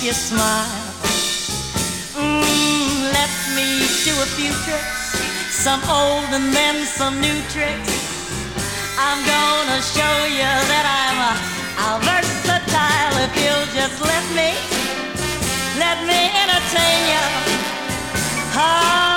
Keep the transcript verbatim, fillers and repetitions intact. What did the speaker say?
you smile. Mm, let me do a few tricks, some old and then some new tricks. I'm gonna show you that I'm a, a versatile if you'll just let me, let me entertain you. Oh,